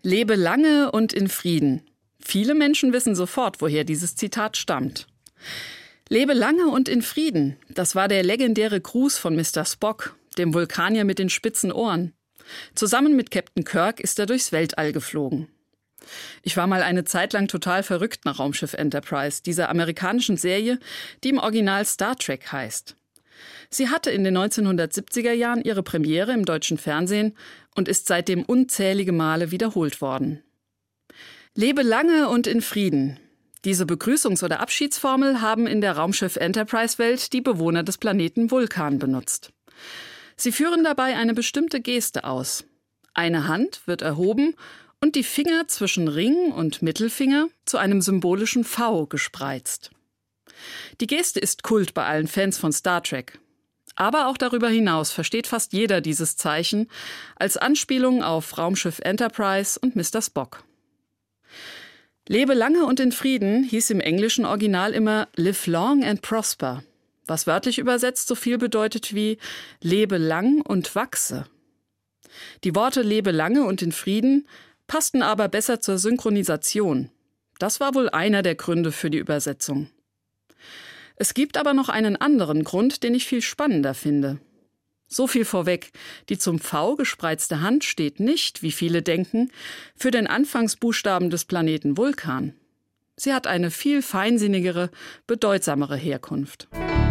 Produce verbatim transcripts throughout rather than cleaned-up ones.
Lebe lange und in Frieden. Viele Menschen wissen sofort, woher dieses Zitat stammt. Lebe lange und in Frieden, das war der legendäre Gruß von Mister Spock, dem Vulkanier mit den spitzen Ohren. Zusammen mit Captain Kirk ist er durchs Weltall geflogen. Ich war mal eine Zeit lang total verrückt nach Raumschiff Enterprise, dieser amerikanischen Serie, die im Original Star Trek heißt. Sie hatte in den neunzehnhundertsiebziger Jahren ihre Premiere im deutschen Fernsehen und ist seitdem unzählige Male wiederholt worden. Lebe lange und in Frieden. Diese Begrüßungs- oder Abschiedsformel haben in der Raumschiff Enterprise-Welt die Bewohner des Planeten Vulkan benutzt. Sie führen dabei eine bestimmte Geste aus. Eine Hand wird erhoben und die Finger zwischen Ring und Mittelfinger zu einem symbolischen V gespreizt. Die Geste ist Kult bei allen Fans von Star Trek. Aber auch darüber hinaus versteht fast jeder dieses Zeichen als Anspielung auf Raumschiff Enterprise und Mister Spock. Lebe lange und in Frieden hieß im englischen Original immer Live long and prosper, was wörtlich übersetzt so viel bedeutet wie lebe lang und wachse. Die Worte lebe lange und in Frieden passten aber besser zur Synchronisation. Das war wohl einer der Gründe für die Übersetzung. Es gibt aber noch einen anderen Grund, den ich viel spannender finde. So viel vorweg, die zum V gespreizte Hand steht nicht, wie viele denken, für den Anfangsbuchstaben des Planeten Vulkan. Sie hat eine viel feinsinnigere, bedeutsamere Herkunft.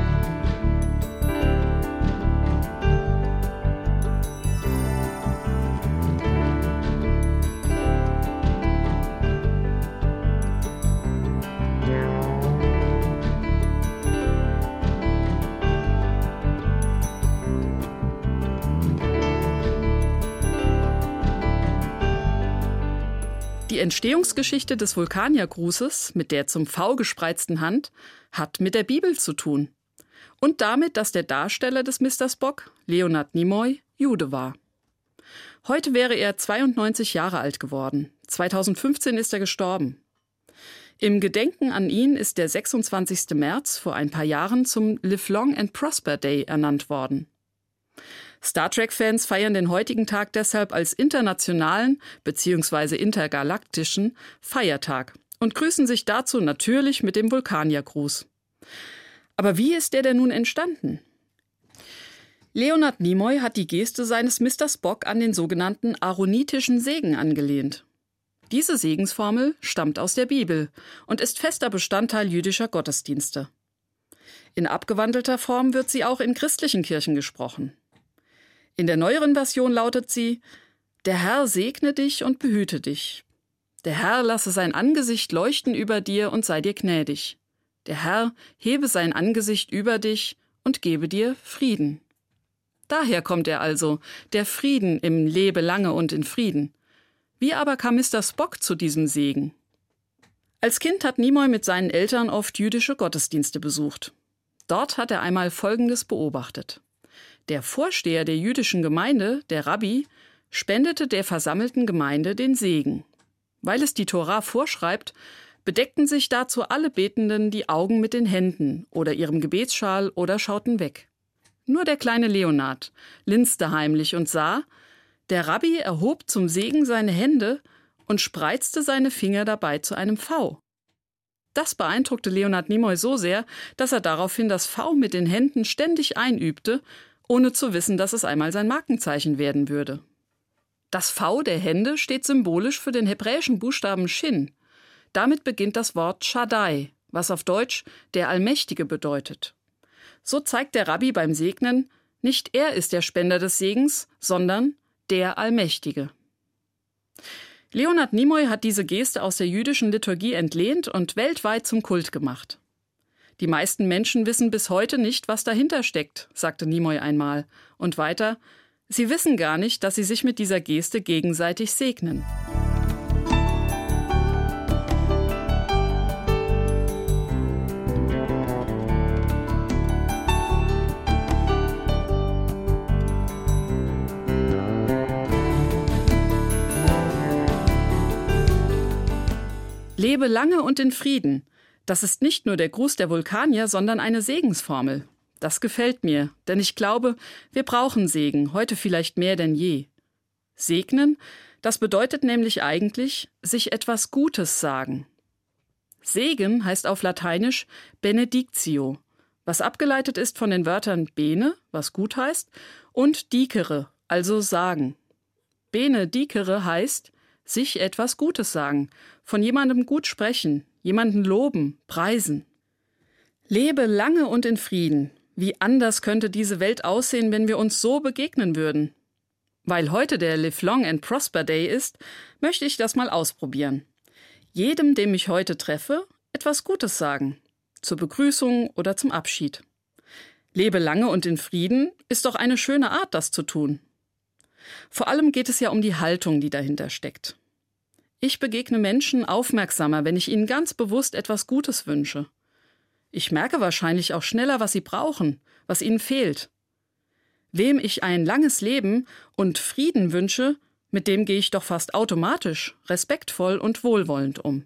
Die Entstehungsgeschichte des Vulkaniergrußes mit der zum V gespreizten Hand hat mit der Bibel zu tun. Und damit, dass der Darsteller des Mister Spock, Leonard Nimoy, Jude war. Heute wäre er zweiundneunzig Jahre alt geworden. zweitausendfünfzehn ist er gestorben. Im Gedenken an ihn ist der sechsundzwanzigster März vor ein paar Jahren zum Live Long and Prosper Day ernannt worden. Star Trek-Fans feiern den heutigen Tag deshalb als internationalen bzw. intergalaktischen Feiertag und grüßen sich dazu natürlich mit dem Vulkaniergruß. Aber wie ist der denn nun entstanden? Leonard Nimoy hat die Geste seines Mister Spock an den sogenannten aaronitischen Segen angelehnt. Diese Segensformel stammt aus der Bibel und ist fester Bestandteil jüdischer Gottesdienste. In abgewandelter Form wird sie auch in christlichen Kirchen gesprochen. In der neueren Version lautet sie: Der Herr segne dich und behüte dich. Der Herr lasse sein Angesicht leuchten über dir und sei dir gnädig. Der Herr hebe sein Angesicht über dich und gebe dir Frieden. Daher kommt er also, der Frieden im Lebe lange und in Frieden. Wie aber kam Mister Spock zu diesem Segen? Als Kind hat Nimoy mit seinen Eltern oft jüdische Gottesdienste besucht. Dort hat er einmal Folgendes beobachtet. Der Vorsteher der jüdischen Gemeinde, der Rabbi, spendete der versammelten Gemeinde den Segen. Weil es die Tora vorschreibt, bedeckten sich dazu alle Betenden die Augen mit den Händen oder ihrem Gebetsschal oder schauten weg. Nur der kleine Leonard linste heimlich und sah, der Rabbi erhob zum Segen seine Hände und spreizte seine Finger dabei zu einem V. Das beeindruckte Leonard Nimoy so sehr, dass er daraufhin das V mit den Händen ständig einübte, ohne zu wissen, dass es einmal sein Markenzeichen werden würde. Das V der Hände steht symbolisch für den hebräischen Buchstaben Shin. Damit beginnt das Wort Shaddai, was auf Deutsch der Allmächtige bedeutet. So zeigt der Rabbi beim Segnen, nicht er ist der Spender des Segens, sondern der Allmächtige. Leonard Nimoy hat diese Geste aus der jüdischen Liturgie entlehnt und weltweit zum Kult gemacht. Die meisten Menschen wissen bis heute nicht, was dahinter steckt, sagte Nimoy einmal. Und weiter, sie wissen gar nicht, dass sie sich mit dieser Geste gegenseitig segnen. Lebe lange und in Frieden. Das ist nicht nur der Gruß der Vulkanier, sondern eine Segensformel. Das gefällt mir, denn ich glaube, wir brauchen Segen, heute vielleicht mehr denn je. Segnen, Das bedeutet nämlich eigentlich, sich etwas Gutes sagen. Segen heißt auf Lateinisch benedictio, was abgeleitet ist von den Wörtern bene, was gut heißt, und dicere, also sagen. Benedicere heißt, sich etwas Gutes sagen, von jemandem gut sprechen, jemanden loben, preisen. Lebe lange und in Frieden. Wie anders könnte diese Welt aussehen, wenn wir uns so begegnen würden? Weil heute der Live Long and Prosper Day ist, möchte ich das mal ausprobieren. Jedem, dem ich heute treffe, etwas Gutes sagen. Zur Begrüßung oder zum Abschied. Lebe lange und in Frieden ist doch eine schöne Art, das zu tun. Vor allem geht es ja um die Haltung, die dahinter steckt. Ich begegne Menschen aufmerksamer, wenn ich ihnen ganz bewusst etwas Gutes wünsche. Ich merke wahrscheinlich auch schneller, was sie brauchen, was ihnen fehlt. Wem ich ein langes Leben und Frieden wünsche, mit dem gehe ich doch fast automatisch, respektvoll und wohlwollend um.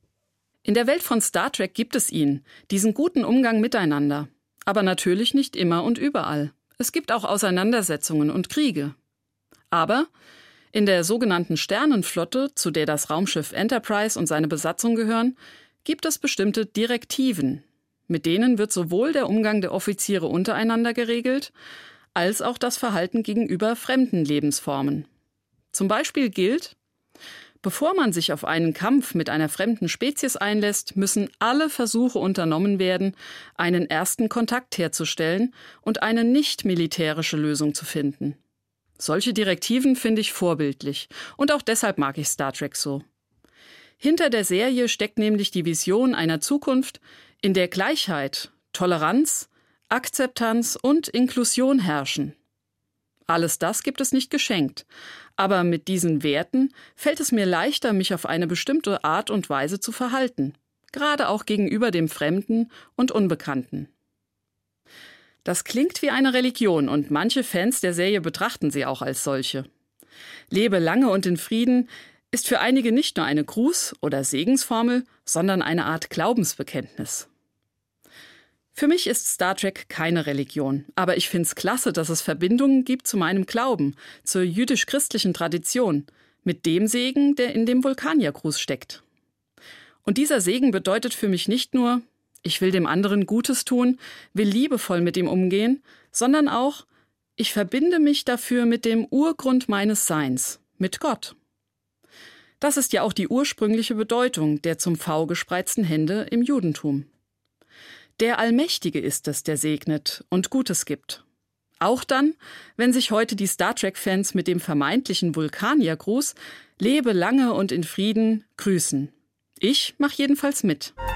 In der Welt von Star Trek gibt es ihn, diesen guten Umgang miteinander. Aber natürlich nicht immer und überall. Es gibt auch Auseinandersetzungen und Kriege. Aber in der sogenannten Sternenflotte, zu der das Raumschiff Enterprise und seine Besatzung gehören, gibt es bestimmte Direktiven. Mit denen wird sowohl der Umgang der Offiziere untereinander geregelt, als auch das Verhalten gegenüber fremden Lebensformen. Zum Beispiel gilt: Bevor man sich auf einen Kampf mit einer fremden Spezies einlässt, müssen alle Versuche unternommen werden, einen ersten Kontakt herzustellen und eine nicht-militärische Lösung zu finden. Solche Direktiven finde ich vorbildlich und auch deshalb mag ich Star Trek so. Hinter der Serie steckt nämlich die Vision einer Zukunft, in der Gleichheit, Toleranz, Akzeptanz und Inklusion herrschen. Alles das gibt es nicht geschenkt, aber mit diesen Werten fällt es mir leichter, mich auf eine bestimmte Art und Weise zu verhalten, gerade auch gegenüber dem Fremden und Unbekannten. Das klingt wie eine Religion und manche Fans der Serie betrachten sie auch als solche. Lebe lange und in Frieden ist für einige nicht nur eine Gruß- oder Segensformel, sondern eine Art Glaubensbekenntnis. Für mich ist Star Trek keine Religion, aber ich finde es klasse, dass es Verbindungen gibt zu meinem Glauben, zur jüdisch-christlichen Tradition, mit dem Segen, der in dem Vulkaniergruß steckt. Und dieser Segen bedeutet für mich nicht nur, ich will dem anderen Gutes tun, will liebevoll mit ihm umgehen, sondern auch, ich verbinde mich dafür mit dem Urgrund meines Seins, mit Gott. Das ist ja auch die ursprüngliche Bedeutung der zum V gespreizten Hände im Judentum. Der Allmächtige ist es, der segnet und Gutes gibt. Auch dann, wenn sich heute die Star Trek-Fans mit dem vermeintlichen Vulkaniergruß „Lebe lange und in Frieden" grüßen. Ich mache jedenfalls mit.